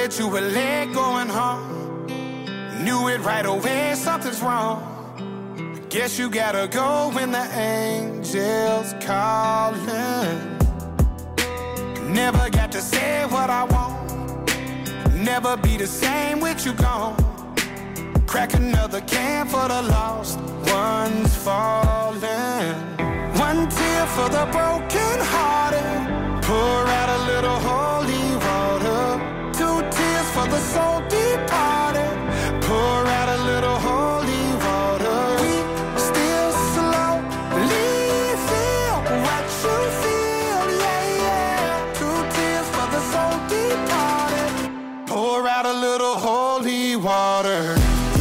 that you were late going home. Knew it right away, something's wrong. Guess you gotta go when the angel's calling. Never got to say what I want. Never be the same with you gone. Crack another can for the lost ones falling. One tear for the broken hearted. Pour out a little holy water. Two tears for the soul departed. Pour out a little holy water. We still slowly feel what you feel, yeah, yeah. Two tears for the soul departed. Pour out a little holy water.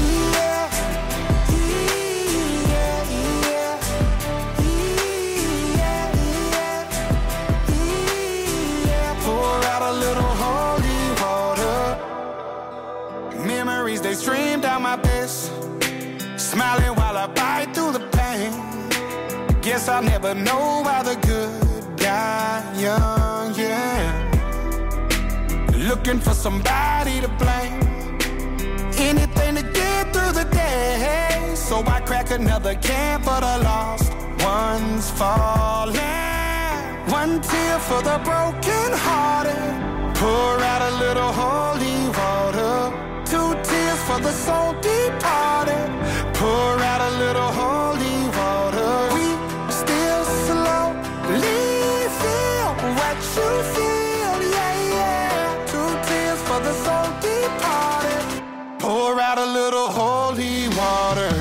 They stream down my face, smiling while I bite through the pain. Guess I'll never know why the good die young, yeah. Looking for somebody to blame. Anything to get through the day. So I crack another can for the lost ones falling. One tear for the broken hearted. Pour out a little holy water. Two tears for the soul departed. Pour out a little holy water. We still slowly feel what you feel, yeah, yeah. Two tears for the soul departed. Pour out a little holy water.